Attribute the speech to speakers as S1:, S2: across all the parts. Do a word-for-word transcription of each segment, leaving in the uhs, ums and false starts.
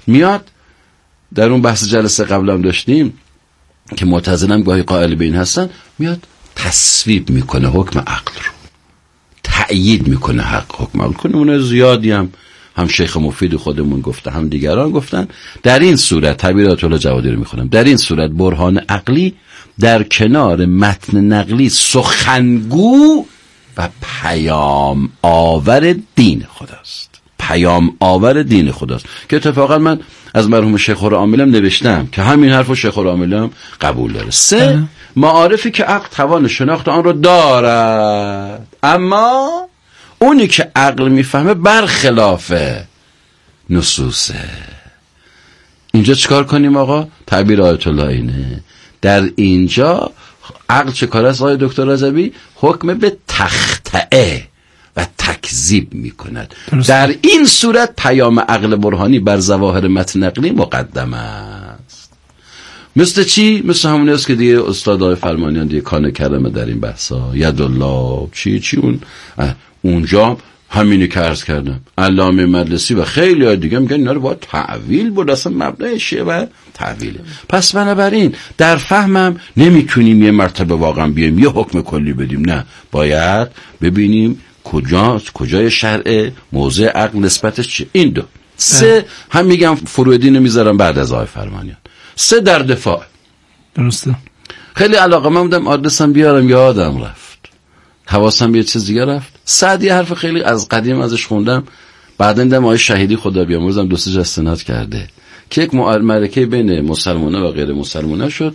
S1: میاد در اون بحث جلسه قبلم داشتیم که معتزله هم گاهی قائل به این هستن، میاد تصویب میکنه حکم عقل رو، تأیید میکنه حق حکم عقل کنه. اون زیادی هم هم شیخ مفید خودمون گفته، هم دیگران گفتن. در این صورت تعبیر آیت الله جوادی رو میخونم، در این صورت برهان عقلی در کنار متن نقلی سخنگو و پیام آور دین خداست. پیام آور دین خداست که اتفاقا من از مرحوم شیخ العاملم نوشتم که همین حرفو شیخ العاملم قبول داره. سه، معارفی که عقل توان شناخت آن رو دارد، اما اونی که عقل میفهمه برخلاف نصوصه. اینجا چیکار کنیم آقا؟ تعبیر آیت الله اینه، در اینجا عقل چه کار است آقای دکتر رضوی؟ حکم به تخطئه و تکذیب میکند. در این صورت پیام عقل برهانی بر ظواهر متن نقلی مقدم است. مثل چی؟ مثل همون است که دیگه استادای فرمانیان دیگه کانه کرمه در این بحثا، یدالله چی چی اون اونجا همینی که عرض کردم. علامه مجلسی و خیلی های دیگه میگن اینا رو باید تعویل بود، اصلا مبنای شیعه و تعویله. پس بنابراین در فهمم نمیتونیم یه مرتبه واقعا بیایم یه حکم کلی بدیم، نه، باید ببینیم کجاست، کجای شرع، موضع عقل نسبتش چیه. این دو. سه، هم میگم فرویدین رو میذارم بعد از آقای فرمانیان. سه، در دفاع. درسته. خیلی علاقه من بودم آدرسم بیارم، یادم رفت، حواسم به یه چیز دیگه رفت. سعدی حرف خیلی از قدیم ازش خوندم، بعدن دیدم آقای شهیدی خدا بیامرزم دو سه جا استناد کرده که یک معرکه بین مسلمان‌ها و غیر مسلمان‌ها شد.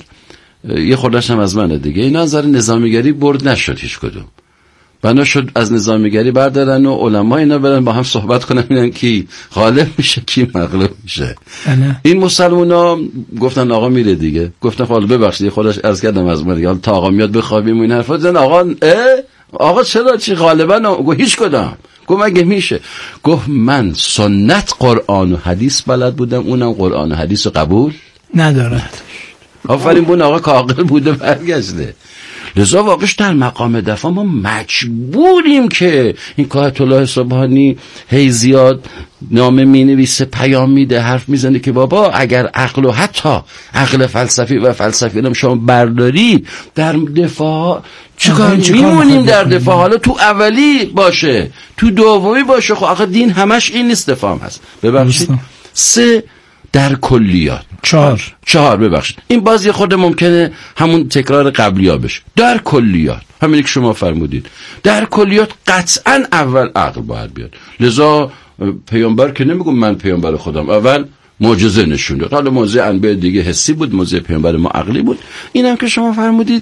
S1: یه خودش هم از منه دیگه. اینا نظر نظامیگری برد نشد هیچ کدوم. بنا شد از نظامیگری بردارن و علما اینا برن با هم صحبت کنن ببینن کی غالب میشه کی مغلوب میشه. این مسلمونا گفتن آقا میره دیگه. گفتن خب ببخشید خودش عرض کردم از من دیگه تا آقا میاد بخوابیم این حرفا زدن. آقا اه آقا چرا چی غالبا؟ گفت هیچ کدام. گفت مگه میشه؟ گفت من سنت قرآن و حدیث بلد بودم، اونم قرآن و حدیث رو قبول ندارد. آفرین بون آقا کاغل بوده برگشته. لذا واقعش در مقام دفاع ما مجبوریم که این که آیت الله سبحانی هی زیاد نامه می نویسه، پیام میده، حرف میزنه که بابا اگر عقل و حتی عقل فلسفی و فلسفی هم شما برداری در دفاع چیکار میمونیم؟ در دفاع حالا تو اولی باشه تو دومی باشه، خب آخه دین همش این نیست، دفاع هست. ببخشید. سه، در کلیات. چهار چهار ببخشید این بازی خود ممکنه همون تکرار قبلی ها بشه. در کلیات همینی که شما فرمودید، در کلیات قطعا اول عقل باید بیاد. لذا پیامبر که نمیگم من پیامبر خودم، اول معجزه نشون داد. حالا معجزه انبیاء دیگه حسی بود، معجزه پیامبر ما عقلی بود. اینم که شما فرمودید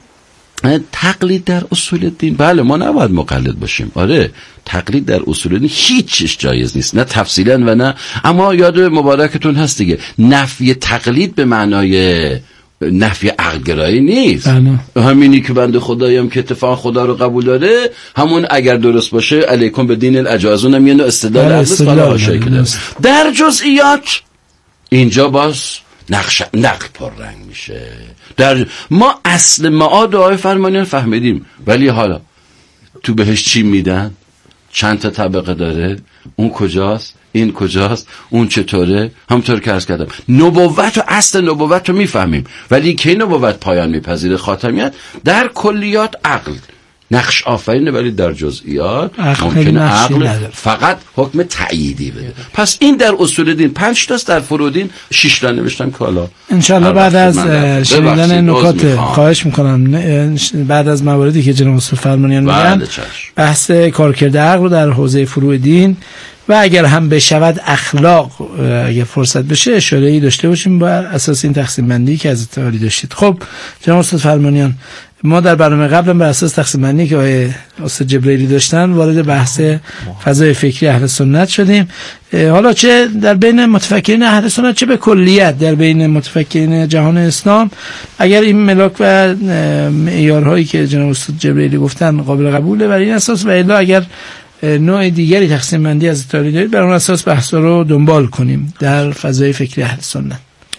S1: تقلید در اصول دین، بله ما نباید مقلد باشیم. آره تقلید در اصول دین هیچش جایز نیست، نه تفصیلا و نه. اما یاد مبارکتون هست دیگه، نفی تقلید به معنای نفی عقل‌گرایی نیست. همینی که بنده خدایم که اتفاق خدا رو قبول داره، همون اگر درست باشه علیکم به دین الاجازون هم یه استدلال عقل بالا شکل. در جزئیات اینجا باز نقش نقل پررنگ میشه. در ما اصل معاد آیه فرمانیان فهمیدیم، ولی حالا تو بهش چی میدن؟ چند تا طبقه داره؟ اون کجاست؟ این کجاست؟ اون چطوره؟ همونطور که عرض کردم نبوت و اصل نبوت رو میفهمیم، ولی کی نبوت پایان میپذیره؟ خاتمیت. در کلیات عقل نقش آفرینه، ولی در جزئیات ممکنه عقل فقط حکم تأییدی بده. پس این در اصول دین پنج تاست، در فروع دین شش تا نوشتم که حالا انشالله بعد از شنیدن نکات خواهش میکنم بعد از مواردی که جناب استاد فرمانیان میگن بحث کارکرد عقل رو در حوزه فروع دین و اگر هم بشود اخلاق اگر فرصت بشه اشاره‌ای داشته باشیم بر اساس این تقسیم بندی که از تعالی داشتید. خب جناب استاد فرمانیان، ما در برنامه قبل بر اساس تقسیم بندی که آقای استاد جبرئیلی داشتن وارد بحث فضای فکری اهل سنت شدیم. حالا چه در بین متفکرین اهل سنت چه به کلیت در بین متفکرین جهان اسلام، اگر این ملاک و معیارهایی که جناب استاد جبرئیلی گفتن قابل قبوله بر این اساس، و الا اگر نوع دیگری تقسیم بندی از تاریخ دارید بر اون اساس بحث رو دنبال کنیم در فضای فکری اهل سنت.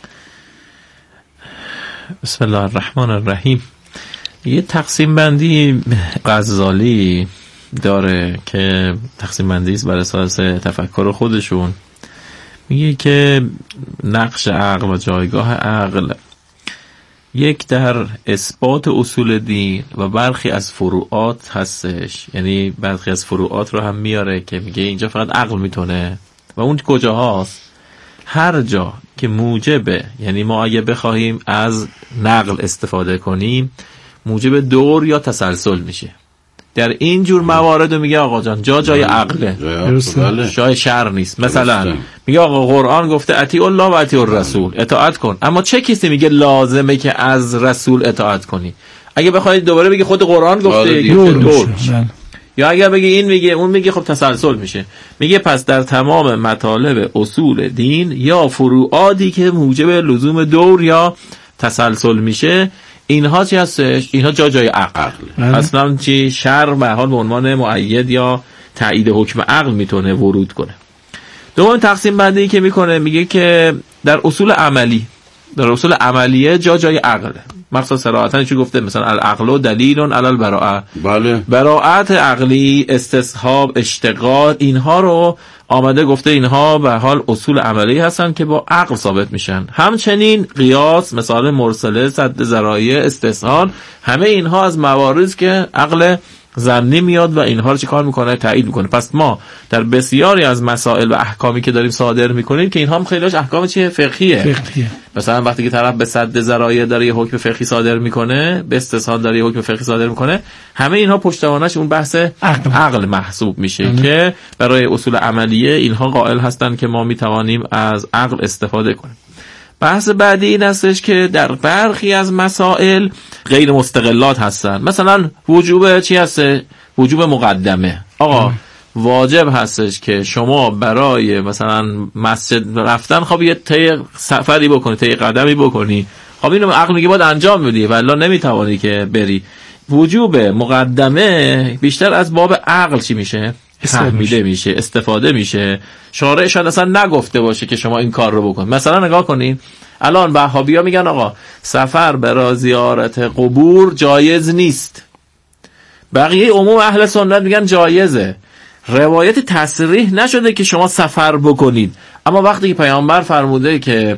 S2: بسم الله الرحمن الرحیم. یه تقسیم بندی غزالی داره که تقسیم بندی است بر اساس تفکر خودشون. میگه که نقش عقل و جایگاه عقل یک در اثبات اصول دین و برخی از فروعات هستش. یعنی برخی از فروعات رو هم میاره که میگه اینجا فقط عقل میتونه و اون کجاهاست؟ هر جا که موجبه، یعنی ما اگه بخواهیم از نقل استفاده کنیم موجب دور یا تسلسل میشه. در این جور موارد میگه آقا جان جا جای عقله، جای شر نیست. مثلا میگه آقا قرآن گفته اطیع الله و اطیع الرسول، اطاعت کن، اما چه کسی میگه لازمه که از رسول اطاعت کنی؟ اگه بخواید دوباره بگی خود قرآن گفته دور, دور میشه. یا اگر بگی این میگه اون میگه خب تسلسل میشه. میگه پس در تمام مطالب اصول دین یا فروعاتی که موجب لزوم دور یا تسلسل میشه، اینها چی هستش؟ اینها جا جای عقل. اصلا چی؟ شرع به حال به عنوان مؤید یا تایید حکم عقل میتونه ورود کنه. دوم تقسیم بندی که میکنه میگه که در اصول عملی، در اصول عملیه جا جای عقله. مخصوصا صراحتاً چی گفته؟ مثلا العقل دلیل علی البراءه. بله. براءت عقلی، استصحاب، اشتغال، اینها رو آمده گفته اینها به حال اصول عملی هستن که با عقل ثابت میشن. همچنین قیاس، مثال مرسله، سد ذرایع، استحسان، همه اینها از موارد که عقل ظنی میاد و اینها رو چی کار میکنه؟ تایید میکنه. پس ما در بسیاری از مسائل و احکامی که داریم صادر میکنیم که اینها هم خیلیش احکام چیه؟ فقهیه. فقهیه. مثلا وقتی که طرف به سد ذرایع داره یه حکم فقهی صادر میکنه، به استحسان داره یه حکم فقهی صادر میکنه، همه اینها پشتوانش اون بحث عقل, عقل محسوب میشه ام. که برای اصول عملیه اینها قائل هستن که ما میتوانیم از عقل استفاده کنیم. بحث بعدی این هستش که در برخی از مسائل غیر مستقلات هستن. مثلا وجوب چی هسته؟ وجوب مقدمه. آقا واجب هستش که شما برای مثلا مسجد رفتن خب یه طی سفری بکنی، طی قدمی بکنی، خب اینو عقل میگه باید انجام بدی ولی نمیتوانی که بری. وجوب مقدمه بیشتر از باب عقل چی میشه؟ فهمیده میشه، استفاده میشه. شارع شاید اصلا نگفته باشه که شما این کار رو بکن. مثلا نگاه کنین الان وهابی‌ها میگن آقا سفر برای زیارت قبور جایز نیست، بقیه عموم اهل سنت میگن جایزه. روایت تصریح نشده که شما سفر بکنید، اما وقتی که پیامبر فرموده که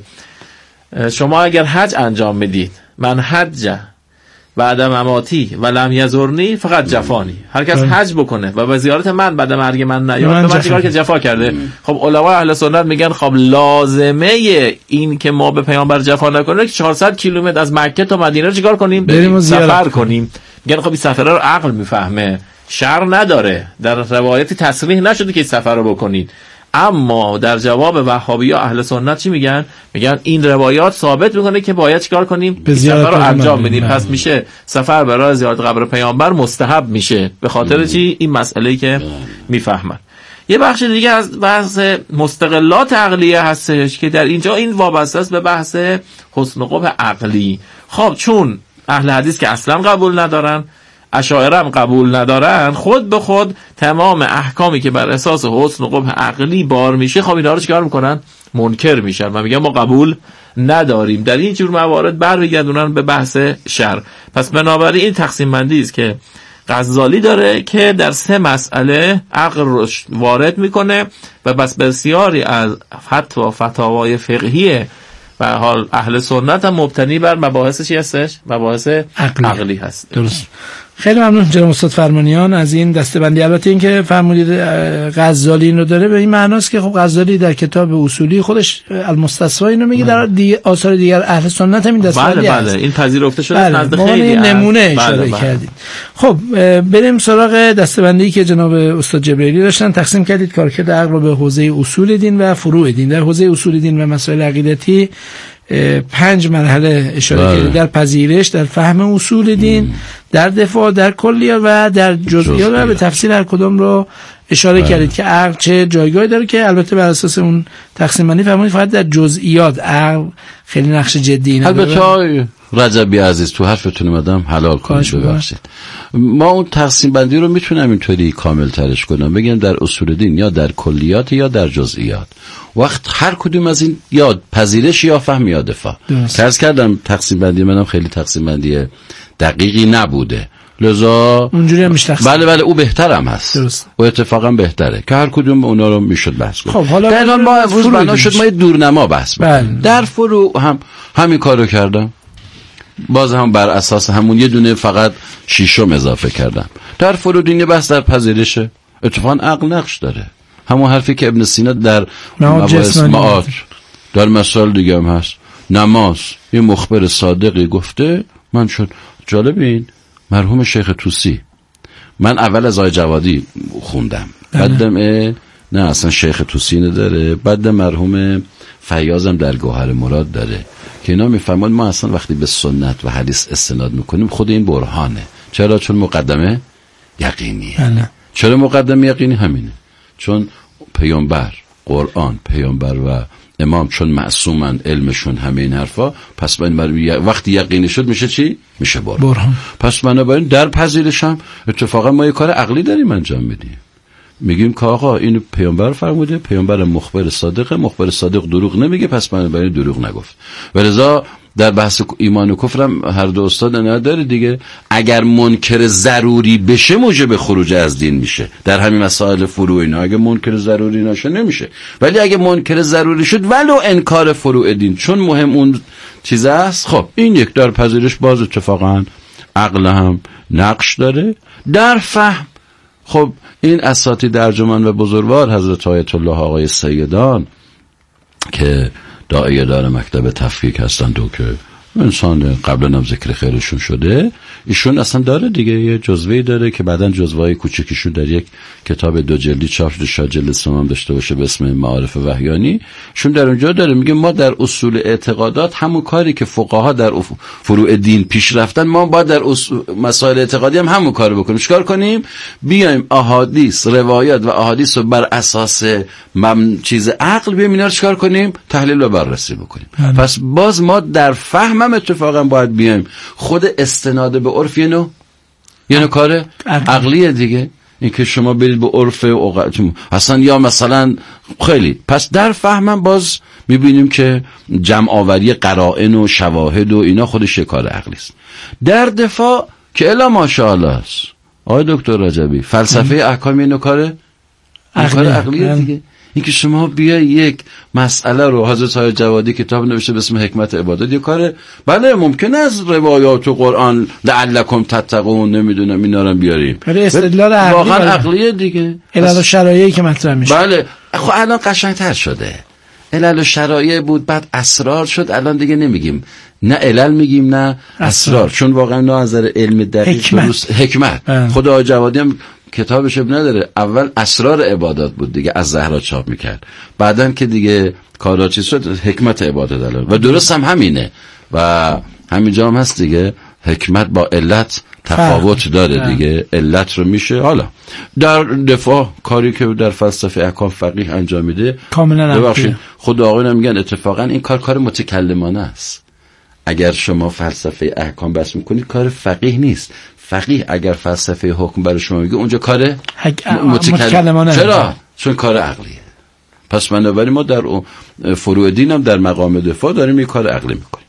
S2: شما اگر حج انجام میدید، من حج بعد مماتی و لم یزورنی فقط جفانی، هر کس حج بکنه و به زیارت من بعد مرگ من نیاد به من چیکار که جفا کرده. خب علما اهل سنت میگن خب لازمه این که ما به پیامبر جفا نکنیم که چهارصد کیلومتر از مکه تا مدینه رو چیکار کنیم؟ بریم سفر کنیم. میگن خب این سفر رو عقل میفهمه، شرع نداره، در روایت تصریح نشده که سفر رو بکنید. اما در جواب وهابی‌ها اهل سنت چی میگن؟ میگن این روایات ثابت میکنه که باید چیکار کنیم؟ سفر رو انجام بدیم. پس میشه سفر برای زیارت قبر پیامبر مستحب میشه. به خاطر چی؟ این مسئله‌ای که میفهمن. یه بخش دیگه از بحث مستقلات عقلیه هستش که در اینجا این وابسته است به بحث حسن و قبح عقلی. خب چون اهل حدیث که اصلا قبول ندارن، اشاعره هم قبول ندارن، خود به خود تمام احکامی که بر اساس حسن و قبح عقلی بار میشه خب اینا رو چیکار میکنن؟ منکر میشن و میگن ما قبول نداریم. در این جور موارد برمیگردونن به بحث شرع. پس بنابراین این تقسیم بندی است که غزالی داره که در سه مسئله عقل رو وارد میکنه و بس بسیاری از فتوا فتاوای فقهی و حال اهل سنت هم مبتنی بر مباحث چی هستش؟ مباحث عقلی, عقلی هست. درست.
S3: خیلی ممنون جناب استاد فرمانیان از این دسته‌بندی. البته این که فرمودید غزالی اینو داره به این معناست که خب غزالی در کتاب اصولی خودش المستصفا اینو میگه، در دی... آثار دیگر اهل سنت هم این دسته‌بندی
S2: بله بله این پذیرفته شده
S3: بله.
S2: نزد خیلی
S3: نمونه اشاره بله بله. کردید. خب بریم سراغ دسته‌بندی که جناب استاد جبریلی داشتن. تقسیم کردید کارکرد عقل رو به حوزه اصول دین و فروع دین. در حوزه اصول دین و مسائل عقیدتی پنج مرحله اشاره کردید: در پذیرش، در فهم اصول دین، ام. در دفاع، در کلیات و در جزئیات و به تفصیل هر کدام رو اشاره بله. کردید که عقل چه جایگاهی داره که البته بر اساس اون تقسیم بندی فرمودید فقط در جزئیات عقل خیلی نقش جدی نداره.
S1: البته رجبی عزیز تو حرفتون اومدم حلال کنید ببخشید. ما اون تقسیم بندی رو میتونم اینطوری کامل ترش کنم، بگم در اصول دین یا در کلیات یا در جزئیات. وقت هر کدوم از این یا پذیرش یا فهم یا دفاع. عرض کردم تقسیم بندی منم خیلی تقسیم بندی دقیقی نبوده، لذا
S3: اونجوری هم میشه.
S1: بله بله او بهترم هست.
S3: درست.
S1: او اتفاقا بهتره که هر کدوم اونا رو میشد بحث کنیم.
S3: خب حالا
S1: در حال ما امروز بنا شد ما یه دورنما بحث
S3: بله.
S1: در فروع هم همین کارو کردم، باز هم بر اساس همون یه دونه فقط شیشم اضافه کردم. در فروع دینی بحث در پذیرشه، اتفاقا عقل نقش داره، همون حرفی که ابن سینا در مباحث معاد در مسائل دیگه هم هست. نماز یه مخبر صادقی گفته، من شد جالب این مرحوم شیخ توسی، من اول از آقای جوادی خوندم، بعدم نه اصلا شیخ توسی نداره، بعد مرحوم فیاضم در گوهر مراد داره که اینا میفهمن ما اصلا وقتی به سنت و حدیث استناد میکنیم خود این برهانه. چرا؟ چون مقدمه یقینیه. بله. چرا مقدمه یقینی؟ همینه، چون پیامبر، قرآن، پیامبر و امام چون معصومن، علمشون همه این حرفا، پس من وقتی یقینی شد میشه چی؟ میشه برهان. برهان. پس من باید در پذیرشم اتفاقا ما یه کار عقلی داریم انجام میدیم، میگیم که آقا اینو پیامبر فرموده، پیامبر مخبر صادقه، مخبر صادق دروغ نمیگه، پس من برای دروغ نگفت. ولذا در بحث ایمان و کفرم هر دو استاد نداره دیگه، اگر منکر ضروری بشه موجب خروج از دین میشه. در همین مسائل فروع اینا اگه منکر ضروری نشه نمیشه، ولی اگه منکر ضروری شد ولو انکار فروع دین چون مهم اون چیز است، خب این یک در پذیرش باز اتفاقا عقل هم نقش داره. در فهم خب این اساتید ارجمند و بزرگوار حضرت آیت الله آقای سیدان که داعیه دار مکتب تفکیک هستند و که انسان قبلا هم ذکر خیرشون شده، ایشون اصلا داره دیگه یه جزوه‌ای داره که بعدن جزوه‌های کوچیکشون در یک کتاب دو جلدی چاپ شده، شاید جلد سوم داشته باشه به اسم معارف وحیانی، شون در اونجا داره میگه ما در اصول اعتقادات همون کاری که فقها در فروع دین پیش رفتن ما باید در مسائل اعتقادی هم همون کارو بکنیم. چیکار کنیم؟ بیایم احادیث، روایات و احادیث رو بر اساس مم چیز عقل بیایم اینا رو چیکار کنیم؟ تحلیل و بررسی بکنیم. هنه. پس باز ما در فهم هم اتفاقا باید بیایم خود استناد به عرف یه نوع یه نوع کار عقلیه دیگه، این که شما برید به عرف اوقات اصلا یا مثلا خیلی، پس در فهمم باز میبینیم که جمع آوری قرائن و شواهد و اینا خودش یه کار عقلی است. در دفاع که الا ماشاءالله است آقای دکتر رجبی، فلسفه احکام اینو کار عقلیه دیگه، اینکه شما بیا یک مسئله رو، حضرت های جوادی کتاب نوشته به اسم حکمت عبادت، یه کار بله ممکنه از روایات و قرآن لعلکم تتقون نمیدونم اینا رو بیاریم،
S3: ولی استدلال عقلی
S1: واقعا عقلیه دیگه،
S3: علل و شرایعی که مطرح میشه.
S1: بله خب الان قشنگتر شده، علل و شرایع بود بعد اسرار شد، الان دیگه نمیگیم نه علل میگیم نه اسرار, اسرار. چون واقعا نه از نظر علم دقیق درست حکمت. خدا جوادی هم کتابش نداره، اول اسرار عبادات بود دیگه، از زهرا چاپ میکرد، بعدن که دیگه کارا چیز شد حکمت عبادت الان، و درست هم همینه و همینجا هم هست دیگه، حکمت با علت تفاوت داره دیگه، علت رو میشه. حالا در دفاع کاری که در فلسفه احکام فقیه انجام میده
S3: کاملا
S1: ببخشید خود آقایون میگن اتفاقا این کار کار متکلمانه است. اگر شما فلسفه احکام بس میکنید کار فقیه نیست، فقیه اگر فلسفه حکم برای شما میگه اونجا کار متکلمانه. چرا؟ چون کار عقلیه. پس بنابراین ما در فروع دین هم در مقام دفاع داریم این کار عقلی میکنیم.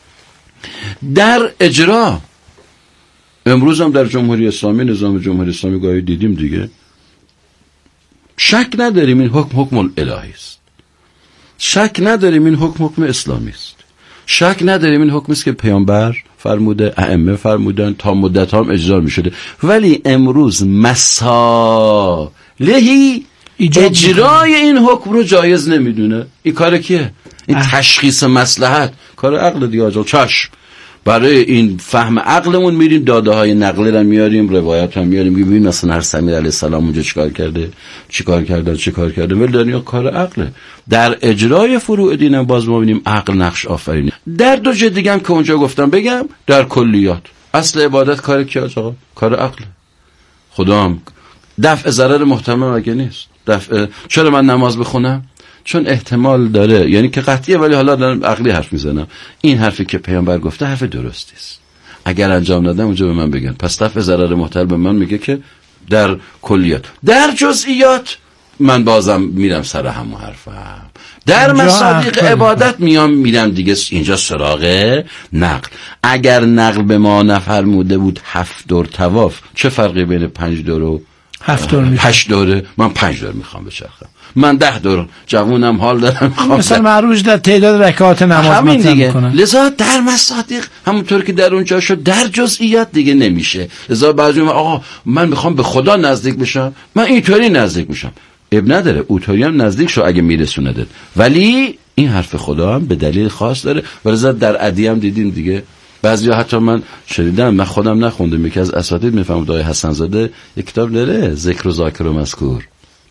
S1: در اجرا امروز هم در جمهوری اسلامی، نظام جمهوری اسلامی گاهی دیدیم دیگه، شک نداریم این حکم حکم الهی است، شک نداریم این حکم حکم اسلامی است، شک نداریم این حکمی است که پیامبر فرموده، ائمه فرمودن، تا مدت هم اجرا می شده، ولی امروز مسالهی اجرای این حکم رو جایز نمیدونه. این کار کیه؟ این اه. تشخیص مصلحت کار عقل دیگه آجا. چشم برای این فهم عقلمون میریم داده های نقلی رو میاریم، روایت هم میاریم، میبینیم مثلا هر سمیر علیه السلام اونجا چیکار کرده، چیکار کرده، چیکار کرده، ولی دنیا کار عقله. در اجرای فروع دین هم باز ما ببینیم عقل نقش آفرینه. در دو جای دیگه هم که اونجا گفتم بگم، در کلیات اصل عبادت کار کی آقا؟ کار عقله. خدا هم دفع ضرر محتمل مگه نیست؟ دفع چرا من نماز بخونم؟ چون احتمال داره، یعنی که قطعیه، ولی حالا دارم عقلی حرف میزنم، این حرفی که پیامبر گفته حرف درستی است، اگر انجام ندم اونجا به من بگن، پس دفع ضرر محتمل به من میگه که در کلیات. در جزئیات من بازم میرم سر همون حرفم، در مصادیق عبادت میام میرم دیگه اینجا سراغ نقل. اگر نقل به ما نفرموده بود هفت دور طواف، چه فرقی بین پنج دور و
S3: هفت دور میشه؟
S1: هشت دوره. من پنج دور میخوام بچرخم، من ده دور جوونم حال دارم میخوام.
S3: مثلا معروج در تعداد رکعات نماز
S1: همین دیگه
S3: میکنن.
S1: لذا در مصادیق همونطور که در اونجا شد در جزئیات دیگه نمیشه. لذا بعضی من آقا من میخوام به خدا نزدیک بشم، من اینطوری نزدیک میشم. اب نداره اونطوری هم نزدیک شو اگه میرسوندت، ولی این حرف خدا هم به دلیل خاص داره. ولذا در عدی هم دیدیم دیگه، بعضیا حتی من شنیدم، من خودم نخوندم، یکی از اساتید میفهمم آقای حسن زاده یک کتاب داره ذکر و ذاکر و مذکور.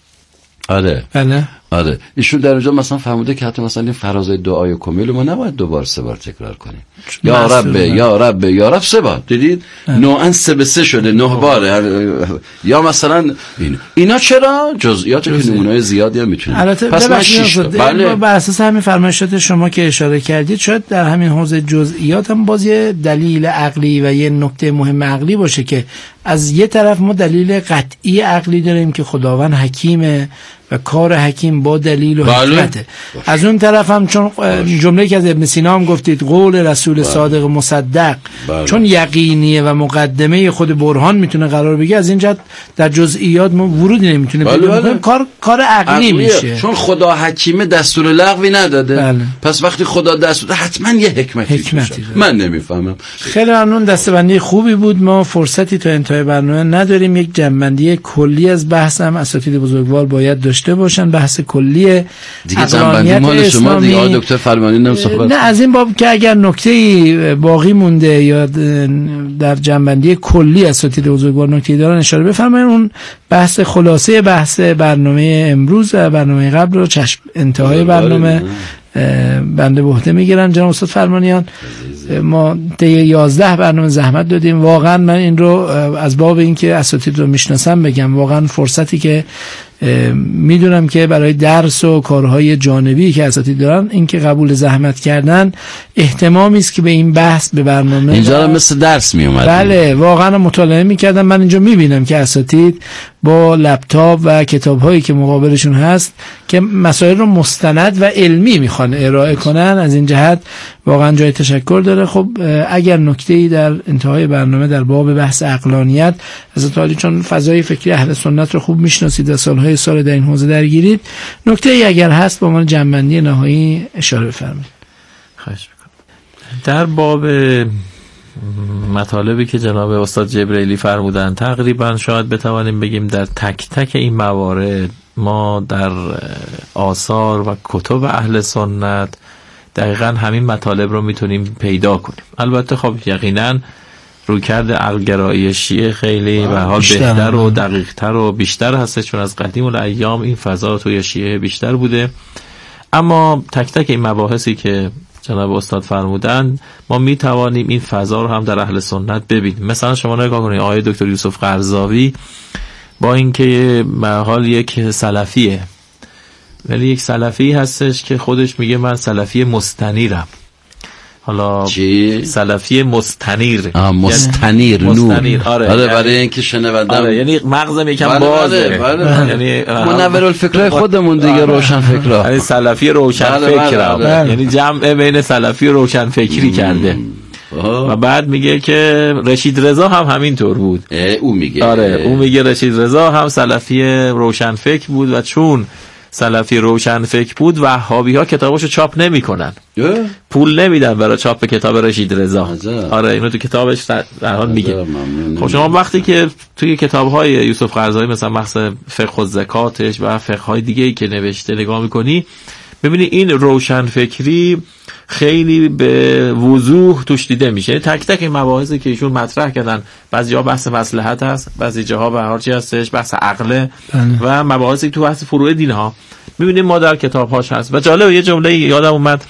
S1: آره
S3: بله
S1: آره ایشون در اونجا مثلا فهمیده که حتی مثلا این فرازای دعای کمیل ما نباید دوبار سه بار تکرار کنیم. یا رب یا رب یا رب سه بار دیدید نوعا سه به سه شده نه بار. یا مثلا این اینا چرا جزئیات که نمونه‌های زیادی هم میتونه.
S3: پس من شش بله بر اساس همین فرمایشات شما که اشاره کردید شاید در همین حوزه جزئیات هم باز یه دلیل عقلی و یه نکته مهم عقلی باشه که از یه طرف ما دلیل قطعی عقلی داریم که خداوند حکیمه و کار حکیم با دلیل و حکمته. از اون طرف هم چون جمله که از ابن سینا هم گفتید قول رسول بله. صادق مصدق بله. چون یقینیه و مقدمه خود برهان میتونه قرار بگیره، از این جهت در جزئیات ما ورودی نمیتونه بله بله. بکنیم. کار کار عقلی میشه
S1: چون خدا حکیمه دستور لغوی نداده بله. پس وقتی خدا دستور حتما یه حکمتی, حکمتی من نمیفهمم.
S3: خیلی ممنون، دسته‌بندی خوبی بود. ما فرصتی تا انتهای برنامه نداریم، یک جمع‌بندی کلی از بحث هم اساتید بزرگوار باید داشته باشن. بحث کلی
S1: دیگه جنبندی مال شما دیگه آقای دکتر فرمانی نم صحبت.
S3: نه از این باب که اگر نکته‌ای باقی مونده یا در جنبندی کلی اساتید بزرگوار نکته‌ای دارن اشاره بفرمایید. اون بحث خلاصه بحث برنامه امروز و برنامه قبل رو چشم انتهای برنامه بنده به عهده میگیرن. جناب استاد فرمانیان ما طی یازده برنامه زحمت دادیم، واقعا من این رو از باب اینکه اساتید رو میشناسم بگم، واقعا فرصتی که میدونم که برای درس و کارهای جانبی که اساتید دارن این که قبول زحمت کردن اهتمامی است که به این بحث به برنامه
S1: اینجا رو مثل درس می اومد.
S3: بله واقعا مطالعه میکردم. من اینجا میبینم که اساتید با لپتاپ و کتاب‌هایی که مقابلشون هست که مسائل رو مستند و علمی میخوان ارائه کنن، از این جهت واقعا جای تشکر داره. خب اگر نکته‌ای در انتهای برنامه در باب بحث عقلانیت از تعالی چون فضای فکری اهل سنت رو خوب میشناسید و سالهای سال در این حوزه درگیرید، نکته‌ای اگر هست با من جنبندی نهایی اشاره بفرمایید.
S2: خواهش می‌کنم. در باب مطالبی که جناب استاد جبرئیلی فرمودن تقریبا شاید بتوانیم بگیم در تک تک این موارد ما در آثار و کتب اهل سنت دقیقاً همین مطالب رو میتونیم پیدا کنیم. البته خب یقیناً رویکرد عقل‌گرایی شیعه خیلی به حال بهتر و دقیق‌تر و بیشتر هست، چون از قدیم الایام این فضا توی شیعه بیشتر بوده. اما تک تک این مباحثی که جناب استاد فرمودن ما می توانیم این فضا رو هم در اهل سنت ببینیم. مثلا شما نگاه کنید آقای دکتر یوسف قرضاوی با اینکه به حال یک سلفیه ولی یک سلفی هستش که خودش میگه من سلفی مستنیرم. حالا
S1: چی؟
S2: سلفی مستنیر
S1: آه مستنیر
S2: یعنی
S1: نور
S2: مستنیر. آره,
S1: آره
S2: یعنی
S1: برای اینکه شنوندم
S2: آره یعنی مغزم یکم
S1: بله
S2: بازه
S1: بله بله.
S2: یعنی
S1: منور الفکرای خودمون دیگه روشن فکرا
S2: یعنی سلفی روشن
S1: بله بله
S2: فکرم
S1: بله.
S2: یعنی جمع بین سلفی و روشن فکری کرده و بعد میگه که رشید رضا هم همینطور بود.
S1: او میگه
S2: آره او میگه رشید رضا هم سلفی روشن فکر بود و چون سلفی روشن فکر بود وهابی ها کتاباشو چاپ نمی کنن، پول نمیدن برای چاپ کتاب رشید رضا. آره اینو تو کتابش در حال میگه. خب شما وقتی که توی کتاب‌های یوسف قرضاوی مثلا بحث فقه و زکاتش و فقه‌های دیگه‌ای که نوشته نگاه می‌کنی ببینی این روشن فکری خیلی به وضوح توش دیده میشه. تک تک این مباحثی که ایشون مطرح کردن بعضی جاها بحث مصلحت هست، بعضی جاها به هر چی هستش بحث عقله و مباحثی تو بحث فروع دین ها میبینیم ما در کتاب‌هاش هست. و جالب یه جمله یادم اومد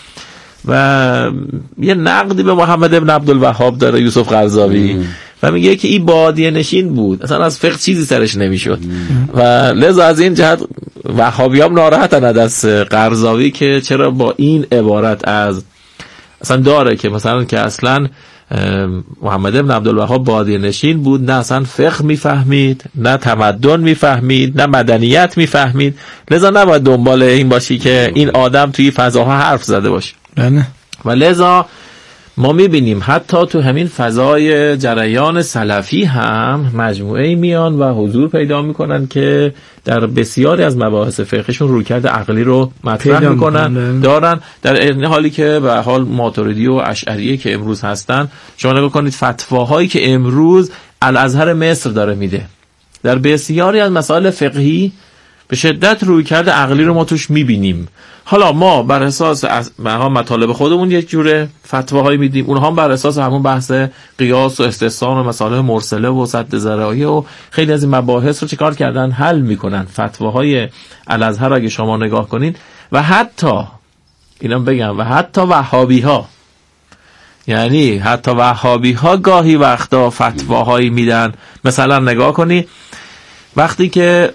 S2: و یه نقدی به محمد ابن عبدالوهاب داره یوسف قرضاوی و میگه که این بادیه نشین بود، اصلا از فقه چیزی سرش نمیشد و لذا از این جهت وهابیام ناراحتن از قرضاوی که چرا با این عبارت از اصلا داره که مثلا که اصلا محمد ابن عبدالوهاب بادیه نشین بود، نه اصلا فقه میفهمید، نه تمدن میفهمید، نه مدنیت میفهمید. لذا نباید دنبال این باشی که این آدم توی فضاها حرف زده باشه.
S3: بله.
S2: و لذا ما میبینیم حتی تو همین فضای جریان سلفی هم مجموعه میان و حضور پیدا میکنن که در بسیاری از مباحث فقهشون رویکرد عقلی رو مطرح میکنن دارن، در این حالی که به حال ماتریدی و اشعریه که امروز هستن، شما نگاه کنید فتواهایی که امروز الازهر مصر داره میده در بسیاری از مسائل فقهی به شدت رویکرد عقلی رو ما توش میبینیم. حالا ما بر اساس مطالب خودمون یک جوره فتواهایی میدیم، اونها هم بر اساس همون بحث قیاس و استحسان و مسائل مرسله و سد ذرایع و خیلی از این مباحث رو چیکار کردن حل میکنن. فتواهای الازهر اگه شما نگاه کنین و حتی اینا بگم و حتی وهابی ها، یعنی حتی وهابی ها گاهی وقتا فتواهایی میدن. مثلا نگاه کنی وقتی که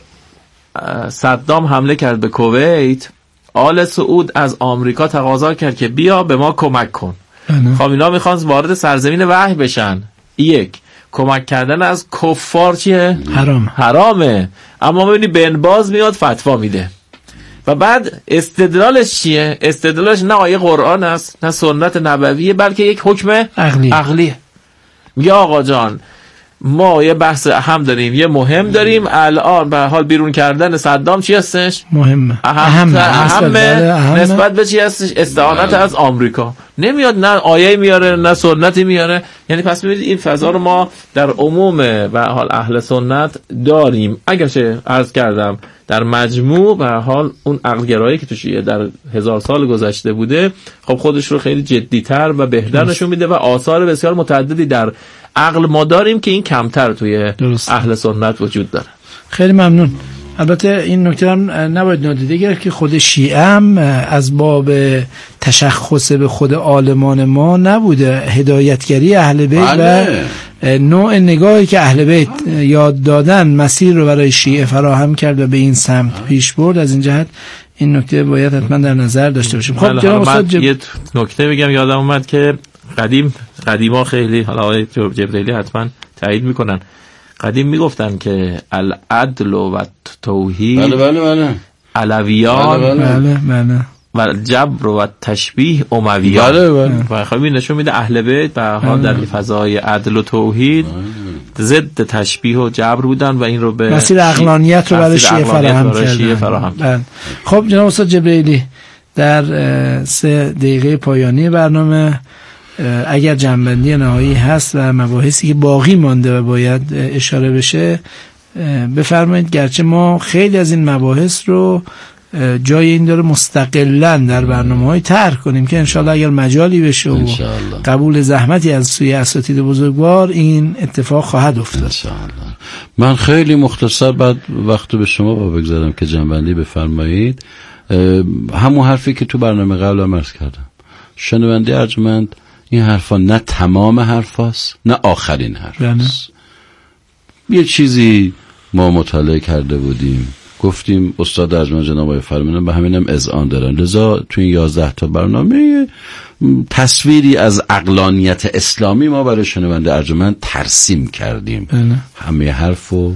S2: صدام حمله کرد به کویت، آل سعود از آمریکا تقاضا کرد که بیا به ما کمک کن. خب اینا میخوان وارد سرزمین وحی بشن. یک، کمک کردن از کفار چیه؟
S3: حرام.
S2: حرامه. اما ببینی بن باز میاد فتوا میده و بعد استدلالش چیه؟ استدلالش نه آیه قرآن است نه سنت نبویه، بلکه یک حکم
S3: عقلی.
S2: عقلیه. میگه آقا جان ما یه بحث اهم داریم، یه مهم داریم، الان به حال بیرون کردن صدام چی هستش؟
S3: مهمه.
S2: اهم اهم نسبت به چی هستش؟ استعانت از آمریکا. نمیاد نه آیه میاره نه سنتی میاره. یعنی پس ببینید این فضا رو ما در عموم به حال اهل سنت داریم، اگرچه عرض کردم در مجموع به حال اون عقلگرایی که توش در هزار سال گذشته بوده خب خودش رو خیلی جدی‌تر و بهتر نشون میده و آثار بسیار متعددی در عقل ما داریم که این کمتر توی درست. اهل سنت وجود داره.
S3: خیلی ممنون. البته این نکته هم نباید نادیده گرفت که خود شیعه هم از باب تشخص به خود عالمان ما نبوده، هدایتگری اهل بیت و نوع نگاهی که اهل بیت یاد دادن مسیر رو برای شیعه فراهم کرد و به این سمت پیش برد. از این جهت این نکته باید حتما در نظر داشته باشیم. خب جناب استاد جب...
S2: یه نکته بگم یادم اومد که قدیم قدیما خیلی، حالا آقای جبریلی حتما تایید میکنن، قدیم میگفتن که العدل و توحید
S1: بله بله بله
S2: علویان
S3: بله بله بله
S2: و جبر و تشبیه امویان.
S1: بله بله.
S2: و خب این نشون میده اهل بیت به حال در فضای عدل و توحید ضد تشبیه و جبر بودن و این رو به
S3: مسیر عقلانیت رو برای شیعه فراهم کردن. خب جناب استاد جبریلی در سه دقیقه پایانی برنامه اگر جنبندی نهایی هست و مباحثی که باقی مانده و باید اشاره بشه بفرمایید، گرچه ما خیلی از این مباحث رو جای این داره مستقلاً در برنامه‌های طرح کنیم که انشالله اگر مجالی بشه و قبول زحمتی از سوی اساتید بزرگوار این اتفاق خواهد افتاد انشالله.
S1: من خیلی مختصر بعد وقت به شما با بگذارم که جنبندی بفرمایید. همون حرفی که تو برنامه قبل هم عرض کردم، شنونده ارجمند، این حرفا نه تمام حرفاست نه آخرین حرفاست. یه چیزی ما مطالعه کرده بودیم، گفتیم استاد ارجمند جناب آقای فرمانده به همینم اذعان دارن، لذا تو این یازده تا برنامه تصویری از عقلانیت اسلامی ما برای شنونده ارجمند ترسیم کردیم. بله. همه حرفو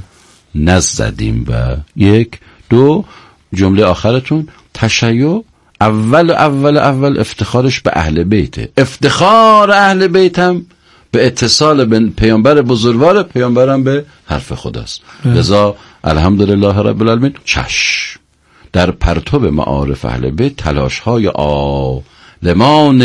S1: نزدیم. و یک دو جمله آخرتون، تشیع اول اول اول افتخارش به اهل بیته، افتخار اهل بیتم به اتصال به پیامبر بزرگوار، پیامبرم به حرف خداست. لذا الحمدلله رب العالمین چشم در پرتو معارف اهل بیت تلاش های عالمان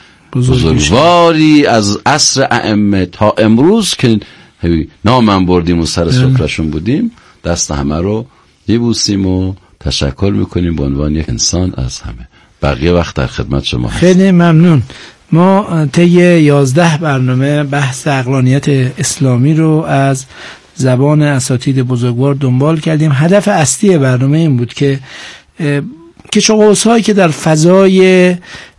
S1: بزرگواری از عصر ائمه تا امروز که نامم بردیم و سر سفرشون بودیم، دست همه رو میبوسیم و تشکر میکنیم به عنوان یک انسان از همه. بقیه وقت در خدمت شما هست.
S3: خیلی ممنون. ما طی یازده برنامه بحث عقلانیت اسلامی رو از زبان اساتید بزرگوار دنبال کردیم. هدف اصلی برنامه این بود که کشاقوس‌هایی که در فضای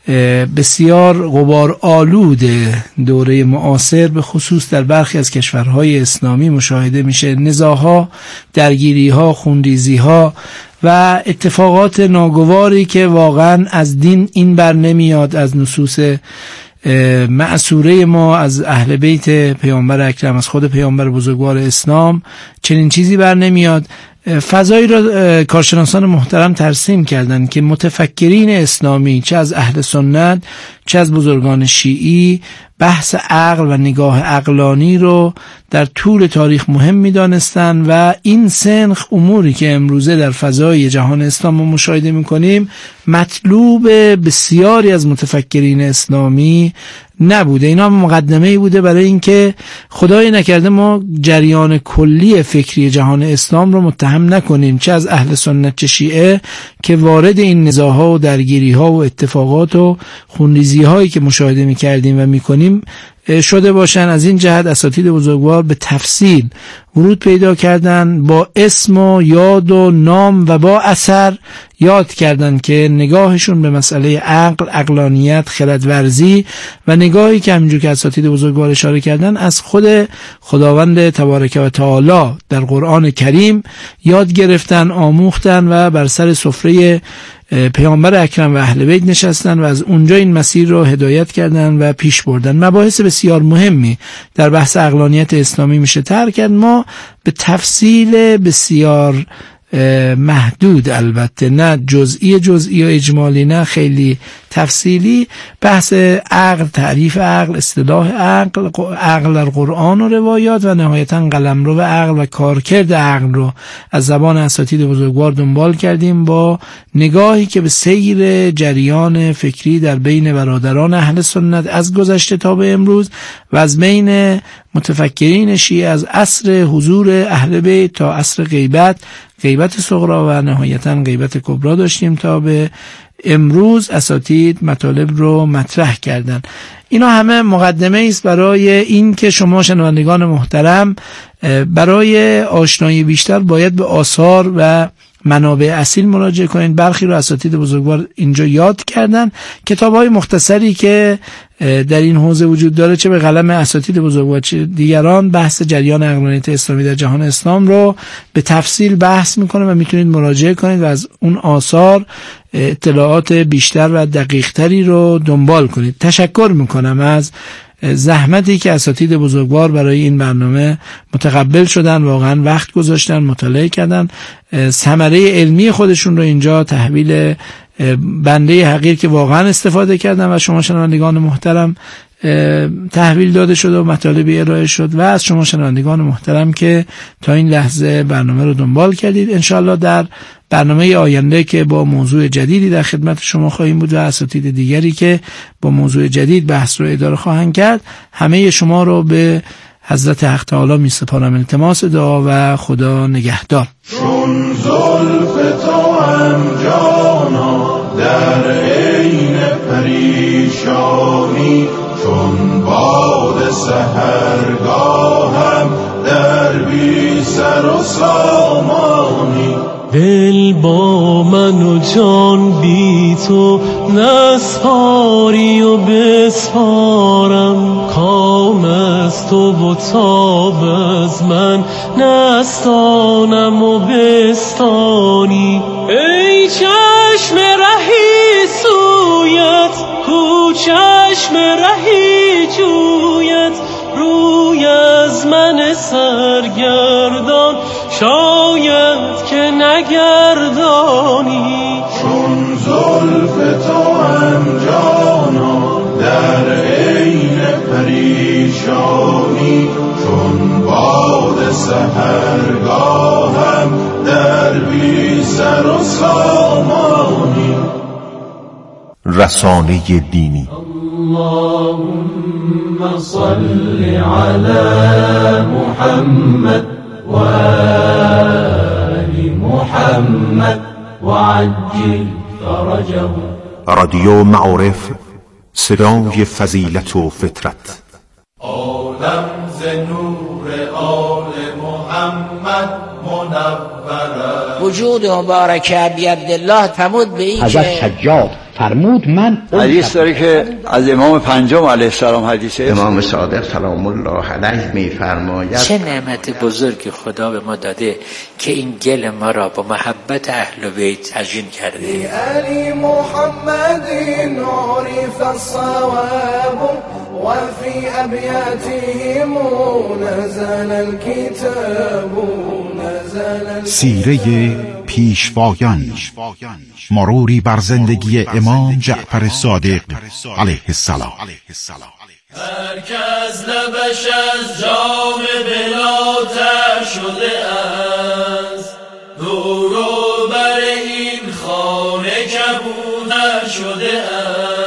S3: بسیار غبار آلود دوره معاصر به خصوص در برخی از کشورهای اسلامی مشاهده میشه، نزاع‌ها، درگیری‌ها، خونریزی‌ها و اتفاقات ناگواری که واقعا از دین این بر نمیاد، از نصوص مأثوره ما از اهل بیت پیامبر اکرم، از خود پیامبر بزرگوار اسلام چنین چیزی بر نمیاد. فضایی را کارشناسان محترم ترسیم کردن که متفکرین اسلامی چه از اهل سنت چه از بزرگان شیعی بحث عقل و نگاه عقلانی رو در طول تاریخ مهم می‌دانستند و این سنخ اموری که امروزه در فضای جهان اسلام ما مشاهده می‌کنیم مطلوب بسیاری از متفکرین اسلامی نبوده. اینا مقدمه‌ای بوده برای اینکه خدای نکرده ما جریان کلی فکری جهان اسلام رو متهم نکنیم، چه از اهل سنت چه شیعه، که وارد این نزاع‌ها و درگیری‌ها و اتفاقات و خونریزی‌هایی که مشاهده می‌کردیم و می‌کنیم شده باشن. از این جهت اساتید بزرگوار به تفصیل ورود پیدا کردن، با اسم و یاد و نام و با اثر یاد کردن که نگاهشون به مسئله عقل، عقلانیت، خردورزی و نگاهی که همینجور که اساتید بزرگوار اشاره کردن از خود خداوند تبارک و تعالی در قرآن کریم یاد گرفتن، آموختن و بر سر سفره پیامبر اکرم و اهل بیت نشستن و از اونجا این مسیر رو هدایت کردن و پیش بردن. مباحث بسیار مهمی در بحث عقلانیت اسلامی میشه طرح کرد. ما به تفصیل بسیار محدود، البته نه جزئی جزئی و اجمالی، نه خیلی تفصیلی، بحث عقل، تعریف عقل، اصطلاح عقل، عقل در قرآن و روایات و نهایتا قلمرو عقل و کارکرد عقل رو از زبان اساتید بزرگوار دنبال کردیم با نگاهی که به سیر جریان فکری در بین برادران اهل سنت از گذشته تا به امروز و از بین متفکرین شیعه از عصر حضور اهل بیت تا عصر غیبت، غیبت صغری و نهایتا غیبت کبری داشتیم تا به امروز اساتید مطالب رو مطرح کردن. اینا همه مقدمه است برای این که شما شنوندگان محترم برای آشنایی بیشتر باید به آثار و منابع اصیل مراجعه کنید. برخی رو اساتید بزرگوار اینجا یاد کردن. کتاب‌های مختصری که در این حوزه وجود داره، چه به قلم اساتید بزرگوار چه دیگران، بحث جریان عقلانیت اسلامی در جهان اسلام رو به تفصیل بحث میکنه و میتونید مراجعه کنید و از اون آثار اطلاعات بیشتر و دقیقتری رو دنبال کنید. تشکر میکنم از زحمتی که اساتید بزرگوار برای این برنامه متقبل شدن، واقعا وقت گذاشتن، مطالعه کردن، ثمره علمی خودشون رو اینجا تحویل بنده حقیر که واقعا استفاده کردن و شما شنوندگان محترم تحویل داده شد و مطالبی ارائه شد و از شما شنوندگان محترم که تا این لحظه برنامه رو دنبال کردید. انشالله در برنامه آینده که با موضوع جدیدی در خدمت شما خواهیم بود و اساتید دیگری که با موضوع جدید بحث رو اداره خواهند کرد، همه شما رو به حضرت حق تعالی می سپارم. التماس دعا و خدا نگهدار.
S4: چون زلف تو هم جانا در عین پریشانی، چون باد سحرگاهم در بی سر و سامانی.
S5: دل با من و جان بی تو نسپاری و بسپارم، کام از تو و تاب از من نستانم و بستانی. ای چشم رهی سویت، کو چشم رهی جویت، روی از من سرگردان شاید که نگردانی.
S4: چون زلف تو هم جانا در عین پریشانی، چون باد سحرگاهم در بی سر و سامانی.
S6: رسانه دینی.
S7: اللهم صل على محمد و آل محمد وعجل فرجه.
S6: رادیو معارف، صدای فضیلت و فطرت.
S4: عالم ز نور آل محمد منور.
S8: وجود مبارک ابی عبدالله فرمود به این
S9: حضرت شجاع
S8: فرمود من
S9: حدیث داره که از امام پنجم علیه السلام حدیثه
S10: امام صادق سلام الله علیه میفرماید
S11: چه نعمت بزرگی خدا به ما داده که این گل ما را با محبت اهل بیت تزیین کرده.
S12: علی محمد عرف الصواب و فی ابیاتهم نزل الكتاب.
S6: سیره پیشوایان، مروری بر زندگی امام جعفر صادق علیه السلام.
S13: هر کس لبش از جام بلاتر شده است، دور و بر این خانه کبوتر شده است.